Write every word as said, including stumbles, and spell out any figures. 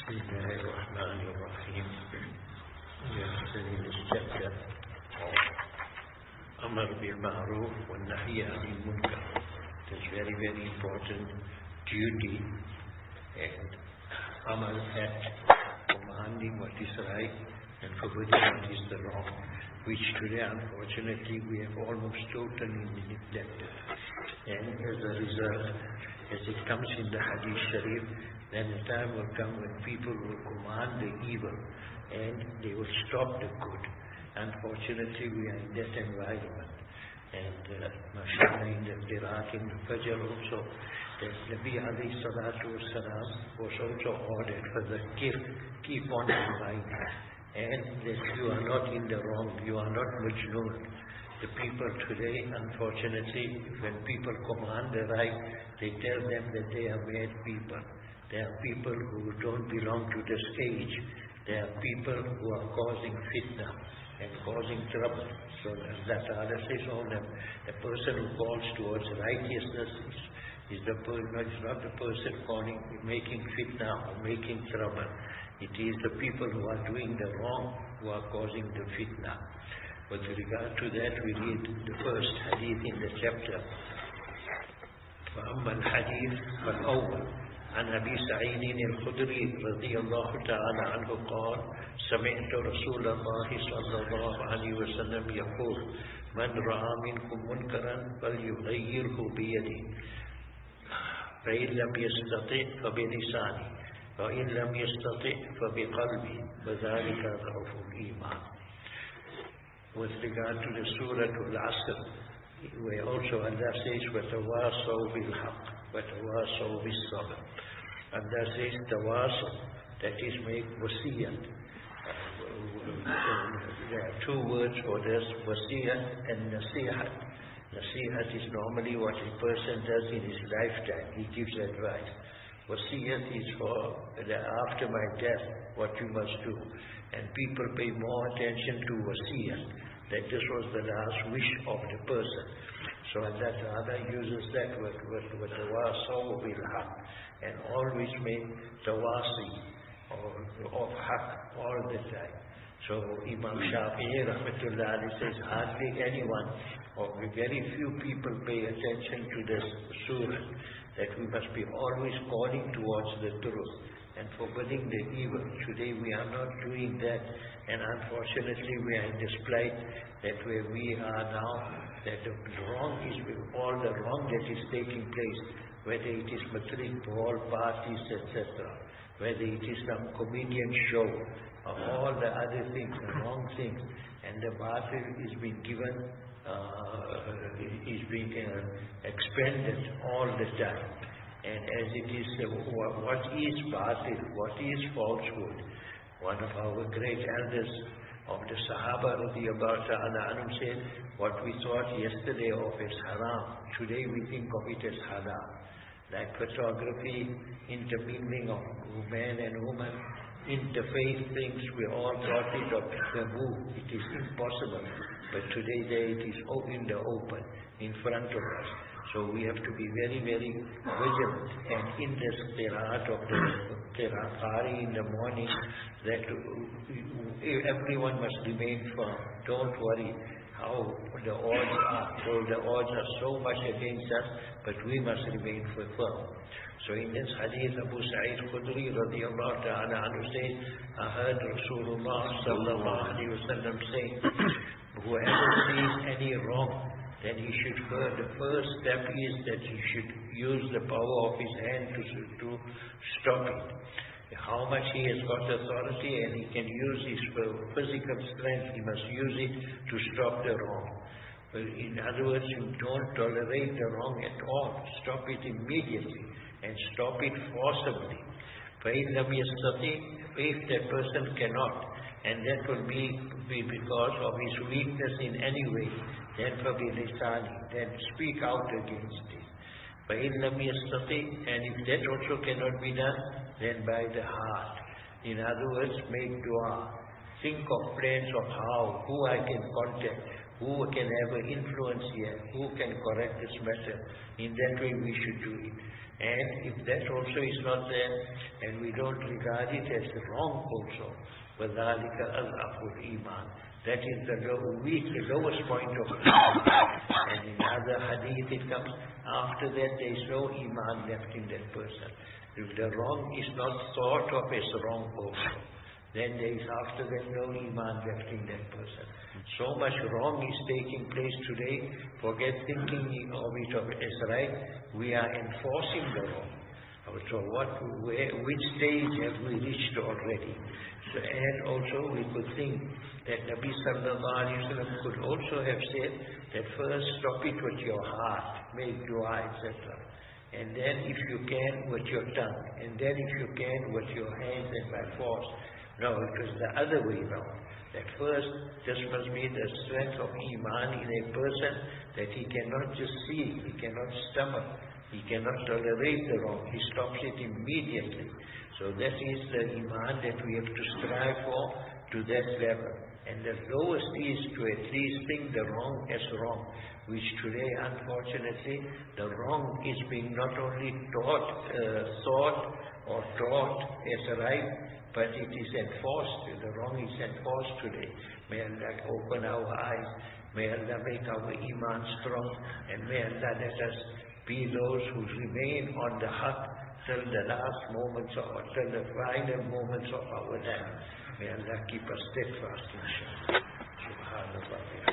Bismillahirrahmanirrahim. We are still in this chapter of Amr bil Ma'ruf wa Nahy anil Munkar. It is very, very important duty and Amal act, commanding what is right and forbidding what is the wrong, which today unfortunately we have almost totally neglected. And as a result, as it comes in the Hadith Sharif, then the time will come when people will command the evil and they will stop the good. Unfortunately, we are in that environment. And uh, mashallah, in the Qiraat, in the Fajr also, that Nabi alayhi salatu wasalam was also ordered for the gift, keep on reminding. And that you are not in the wrong, you are not majnoon. The people today, unfortunately, when people command the right, they tell them that they are mad people. They are people who don't belong to this age. They are people who are causing fitna and causing trouble. So Allah Ta'ala says on them, the person who calls towards righteousness is, is, the, is not the person calling, making fitna or making trouble. It is the people who are doing the wrong who are causing the fitna. With regard to that, we read the first hadith in the chapter. فَأَمَّا الْحَدِيث فَالْأَوَّلُ عن أبي سعيد الخدري رضي الله تعالى عنه قال سمعت رسول الله صلى الله عليه وسلم يقول من رأى منكم منكرا فليغيره بيده فإن لم يستطع فبلسانه وإن لم يستطع فبقلبه وذلك ضعف الإيمان. With regard to the Surah Al-Asr, where also Allah says وَتَوَاصَوْا بِالْحَقِّ وَتَوَاصَوْا بِالصَّبْرِ. Allah says tawasaw, that is make wasiyat. There are two words for this, wasiyat and nasihat. Nasihat is normally what a person does in his lifetime. He gives advice. Wasiyat is for the after my death, what you must do. And people pay more attention to wasiyat, that this was the last wish of the person. So Allah Ta'ala uses that word, with tawasaw bil haq, and always make tawasi of haq all the time. So Imam Shafi'i rahmatullah alayhi says hardly anyone or very few people pay attention to this surah, that we must be always calling towards the truth and forbidding the evil. Today we are not doing that, and unfortunately we are in this plight that where we are now, that the wrong is all the wrong that is taking place, whether it is matrik ball parties, et cetera, whether it is some comedian show, or all the other things, the wrong things, and the batil is being given, uh, is being uh, expended all the time. And as it is, uh, what is batil, what is falsehood? One of our great elders of the Sahaba radiallahu ta'ala anhum said, what we thought yesterday of as haram, today we think of it as halal. Like photography, intermingling of man and woman, interfaith things, we all thought it of taboo. It is impossible. But today there it is in the open, in front of us. So we have to be very, very vigilant. And in this qiraat of the qiraat in the morning, that everyone must remain firm. Don't worry how the odds are. So the odds are so much against us, but we must remain firm. So in this hadith, Abu Sa'id Khudri radiyallahu ta'ala anhu says, I heard Rasulullah sallallahu alayhi wa sallam say, whoever sees any wrong, then he should first, the first step is that he should use the power of his hand to, to stop it. How much he has got authority and he can use his physical strength, he must use it to stop the wrong. In other words, you don't tolerate the wrong at all. Stop it immediately and stop it forcibly. If that person cannot, and that will be, be because of his weakness in any way, then فَبِلِسَانِهِ, then speak out against it. And if that also cannot be done, then by the heart. In other words, make dua. Think of plans of how, who I can contact, who can have an influence here, who can correct this matter. In that way we should do it. And if that also is not there, and we don't regard it as wrong also, وَذَلِكَ أَضْعَفُ الْإِيمَانِ, that is the low, weak, the lowest point of Iman. And in other hadith it comes, after that there is no Iman left in that person. If the wrong is not thought of as wrong also, then there is after that no Iman left in that person. So much wrong is taking place today, forget thinking of it as right, we are enforcing the wrong. So what, where, which stage have we reached already? So, and also we could think that Nabi Sallallahu Alaihi Wasallam could also have said that first stop it with your heart, make dua, et cetera. And then if you can with your tongue, and then if you can with your hands and by force. No, it was the other way round. That first, this must be the strength of Iman in a person, that he cannot just see, he cannot stomach, he cannot tolerate the wrong, he stops it immediately. So that is the Iman that we have to strive for, to that level. And the lowest is to at least think the wrong as wrong, which today, unfortunately, the wrong is being not only taught, uh, thought or taught as right, but it is enforced. The wrong is enforced today. May Allah open our eyes, may Allah make our Iman strong, and may Allah let us be those who remain on the haqq till the last moments or till the final moments of our life. May Allah keep us steadfast, inshallah. Subhanallah.